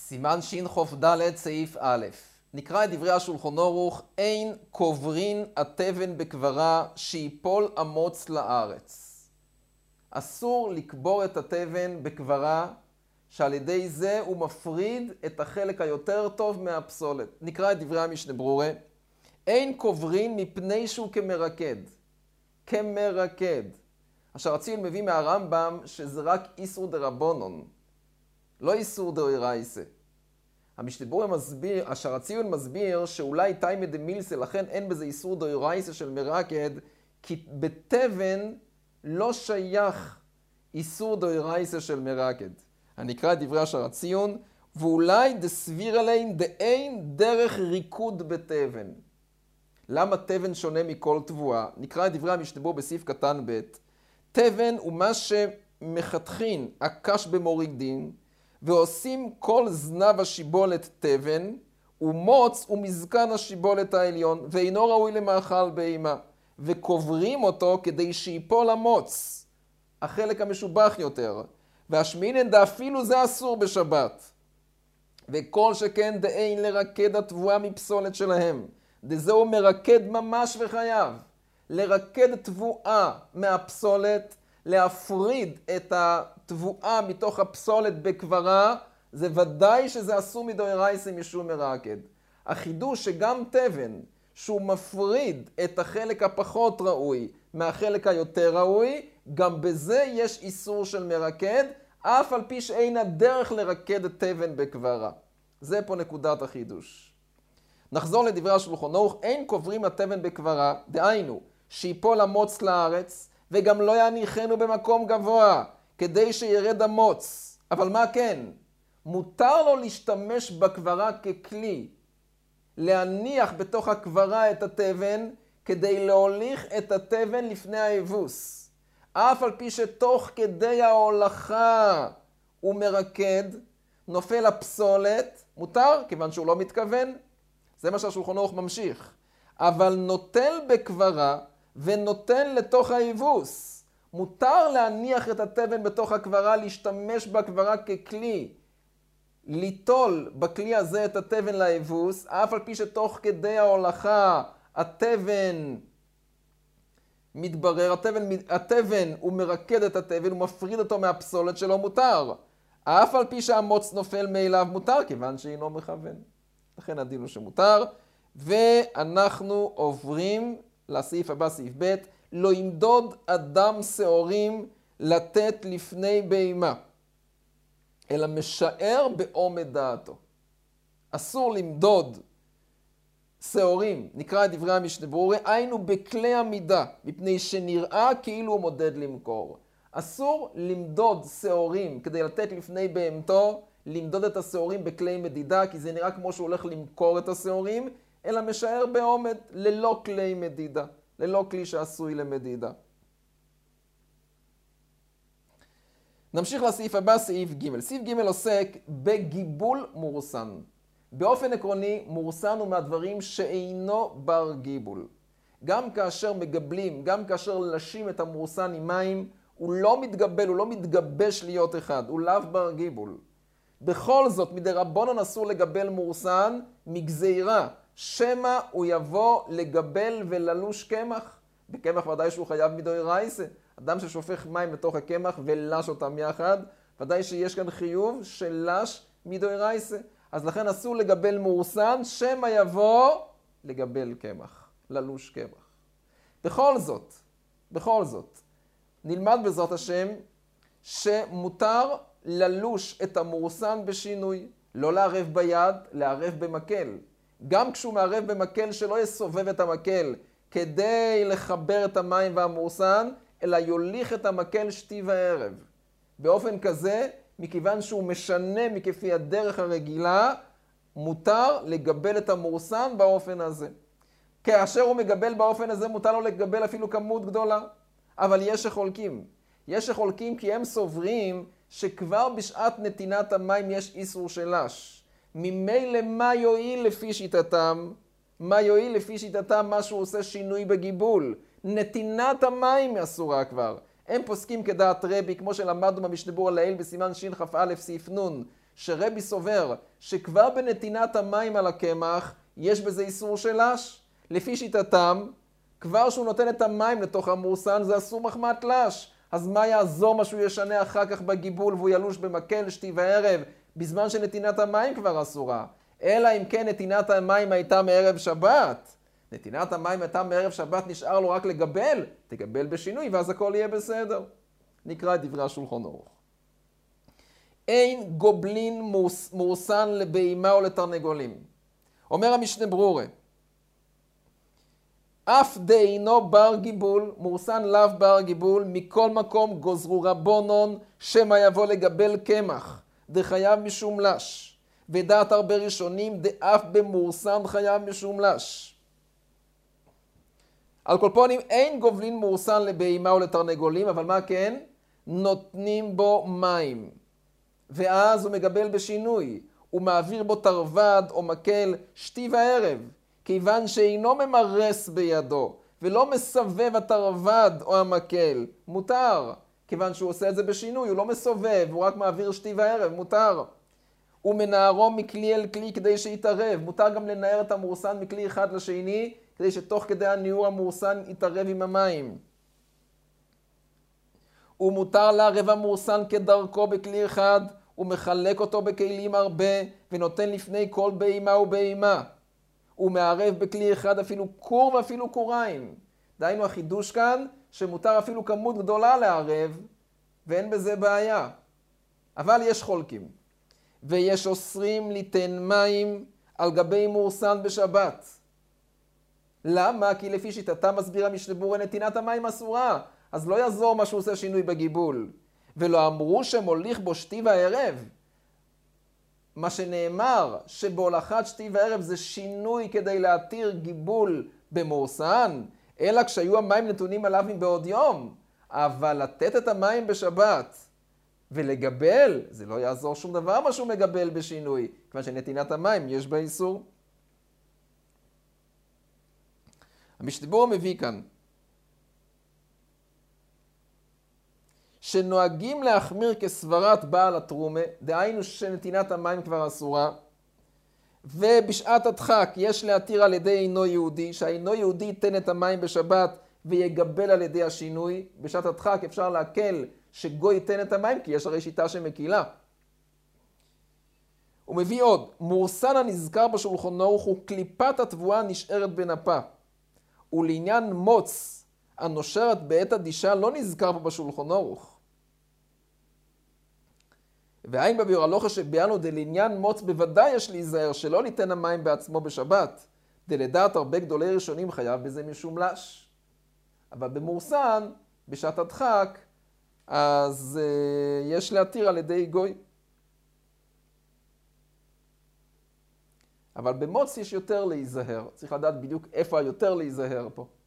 סימן שח"ד סעיף א', נקרא את דברי השולחן ערוך, אין קוברין התבן בקברה שיפול המוץ לארץ. אסור לקבור את התבן בקברה שעל ידי זה הוא מפריד את החלק היותר טוב מהפסולת. נקרא את דברי המשנה ברורה, אין קוברין מפני שהוא כמרקד. כמרקד. אשר הציון מביא מהרמב"ם שזה רק איסור דרבנן, לא איסור דאורייתא. המשנה ברורה מסביר, אשר הציון מסביר שאולי תימא דמילסה, לכן אין בזה איסור דאורייתא של מרקד, כי בתבן לא שייך איסור דאורייתא של מרקד. אני אקרא את דברי אשר הציון, ואולי דסביר עליהם דאין דרך ריקוד בתבן. למה תבן שונה מכל תבואה? נקרא את דברי המשנה ברורה בסעיף קטן ב'. תבן הוא מה שמחתכין הקש במורידין, ועושים כל זנב השיבולת תבן, ומוץ ומזקן השיבולת העליון, ואינו ראוי למאכל בהמה, וקוברים אותו כדי שיפול המוץ, החלק המשובח יותר, והשמינן דאפילו זה אסור בשבת, וכל שכן דאין לרקד התבואה מפסולת שלהם, דזהו מרקד ממש וחייב, לרקד תבואה מהפסולת, להפריד את התבואה מתוך הפסולת בקברה, זה ודאי שזה אסור מדאורייתא משום מרקד. החידוש שגם תבן שהוא מפריד את החלק הפחות ראוי מהחלק היותר ראוי, גם בזה יש איסור של מרקד, אף על פי שאין הדרך לרקד את תבן בקברה. זה פה נקודת החידוש. נחזור לדברי השולחן ערוך, אין קוברים התבן בקברה, דהיינו, שיפול המוץ לארץ, וגם לא יניחנו במקום גבוה, כדי שירד המוץ. אבל מה כן? מותר לו להשתמש בקברה ככלי, להניח בתוך הקברה את התבן, כדי להוליך את התבן לפני האבוס. אף על פי שתוך כדי ההולכה הוא מרקד, נופל הפסולת, מותר, כיוון שהוא לא מתכוון. זה מה שהשולחן ערוך ממשיך. אבל נוטל בקברה ונותן לתוך האבוס. מותר להניח את התבן בתוך הקברה, להשתמש בקברה ככלי, ליטול בכלי הזה את התבן לאבוס, אף על פי שתוך כדי ההולכה התבן מתברר, התבן הוא מרקד את התבן, הוא מפריד אותו מהפסולת שלו, מותר. אף על פי שהמוץ נופל מאליו מותר, כיוון שאינו מכוון. לכן הדין הוא שמותר, ואנחנו עוברים לסעיף הבא, סעיף ב', לא ימדוד אדם שעורים לתת לפני בהמה, אלא משער בעומד דעתו. אסור למדוד שעורים, נקרא את דברי המשנה ברורה, היינו בכלי המידה, מפני שנראה כאילו הוא מודד למכור. אסור למדוד שעורים כדי לתת לפני בהמתו, למדוד את השעורים בכלי מדידה, כי זה נראה כמו שהוא הולך למכור את השעורים, אלא משער בעומד ללא כלי מדידה, ללא כלי שעשוי למדידה. נמשיך לסעיף הבא, סעיף ג'. סעיף ג' עוסק בגיבול מורסן. באופן עקרוני, מורסן הוא מהדברים שאינו בר גיבול. גם כאשר מגבלים, גם כאשר לשים את המורסן עם מים, הוא לא מתגבל, הוא לא מתגבש להיות אחד, הוא לאו בר גיבול. בכל זאת, מדרבנן אסור לגבל מורסן מגזירה, שמא הוא יבוא לגבל וללוש קמח. בקמח ודאי שהוא חייב מדאורייתא. אדם ששופך מים לתוך הקמח ולש אותם יחד, ודאי שיש כאן חיוב של לש מדאורייתא. אז לכן אסור לגבל מורסן, שמא יבוא לגבל קמח, ללוש קמח. בכל זאת, נלמד בעזרת השם שמותר ללוש את המורסן בשינוי, לא לערב ביד, לערב במקל. גם כשהוא מערב במקל שלא יסובב את המקל כדי לחבר את המים והמורסן, אלא יוליך את המקל שתי וערב. באופן כזה, מכיוון שהוא משנה מכפי הדרך הרגילה, מותר לגבל את המורסן באופן הזה. כאשר הוא מגבל באופן הזה, מותר לו לגבל אפילו כמות גדולה. אבל יש שחולקים כי הם סוברים שכבר בשעת נתינת המים יש איסור של לש. ממילא מה יועיל לפי שיטתם? מה שהוא עושה שינוי בגיבול? נתינת המים אסורה כבר. הם פוסקים כדעת רבי, כמו שלמדנו במשנה ברורה לעיל בסימן שכ"א סעיף נ', שרבי סובר שכבר בנתינת המים על הקמח יש בזה איסור של לש. לפי שיטתם, כבר שהוא נותן את המים לתוך המורסן זה אסור מחמת לש. אז מה יעזור מה שהוא ישנה אחר כך בגיבול והוא ילוש במקל שתי וערב בזמן שנתינת המים כבר אסורה? אלא אם כן נתינת המים הייתה מערב שבת. נתינת המים הייתה מערב שבת, נשאר לו רק לגבל, תגבל בשינוי ואז הכל יהיה בסדר. נקרא את דברי השולחן ערוך. אין גובלין מורסן לבהמה או לתרנגולים. אומר המשנה ברורה, אף דאינו בר גיבול, מורסן לאו בר גיבול, מכל מקום גוזרו רבונון, שמא יבוא לגבל קמח, דחייב משום לש. ודעת הרבה ראשונים, דאף במורסן חייב משום לש. על כל פונים, אין גובלין מורסן לבהמה או לתרנגולים, אבל מה כן? נותנים בו מים. ואז הוא מגבל בשינוי. הוא מעביר בו תרווד או מקל שתי וערב. כיוון שאינו ממרס בידו, ולא מסובב התרווד או המקל, מותר. כיוון שהוא עושה את זה בשינוי, הוא לא מסובב, הוא רק מעביר שתי וערב, מותר. הוא מנערו מכלי אל כלי כדי שיתערב. מותר גם לנער את המורסן מכלי אחד לשני, כדי שתוך כדי הניעור המורסן יתערב עם המים. ומותר לערב המורסן כדרכו בכלי אחד, ומחלק אותו בכלים הרבה, ונותן לפני כל בהמה ובהמה. הוא מערב בכלי אחד אפילו קור ואפילו קוריים. דהיינו החידוש כאן, שמותר אפילו כמות גדולה לערב, ואין בזה בעיה. אבל יש חולקים. ויש אוסרים ליתן מים על גבי מורסן בשבת. למה? כי לפי שיטתם מסביר המשנה ברורה נתינת המים אסורה. אז לא יעזור מה שהוא עושה שינוי בגיבול. ולא אמרו שמוליך בו שתי וערב. מה שנאמר שבהולכת שתי וערב זה שינוי כדי להתיר גיבול במורסן, אלא כשהיו המים נתונים עליו מבעוד יום. אבל לתת את המים בשבת ולגבל, זה לא יעזור שום דבר מה שהוא מגבל בשינוי, כיוון שנתינת המים יש בה איסור. המשנה ברורה מביא כאן שנוהגים להחמיר כסברת בעל התרומה, דהיינו שנתינת המים כבר אסורה, ובשעת הדחק יש להתיר על ידי אינו יהודי, שהאינו יהודי ייתן את המים בשבת ויגבל על ידי השינוי. בשעת הדחק אפשר להקל שגוי ייתן את המים, כי יש הרי שיטה שמקילה. הוא מביא עוד, מורסן הנזכר בשולחן ערוך הוא קליפת התבואה נשארת בנפה. ולעניין מוץ הנושרת בעת הדישה לא נזכר פה בשולחן ערוך. והאין בביאור הלכה שביאנו דלעניין מוץ בוודאי יש להיזהר שלא ניתן המים בעצמו בשבת. דלדעת הרבה גדולי ראשונים חייב בזה משום לש. אבל במורסן, בשעת הדחק, אז יש להתיר על ידי גוי. אבל במוץ יש יותר להיזהר. צריך לדעת בדיוק איפה היותר להיזהר פה.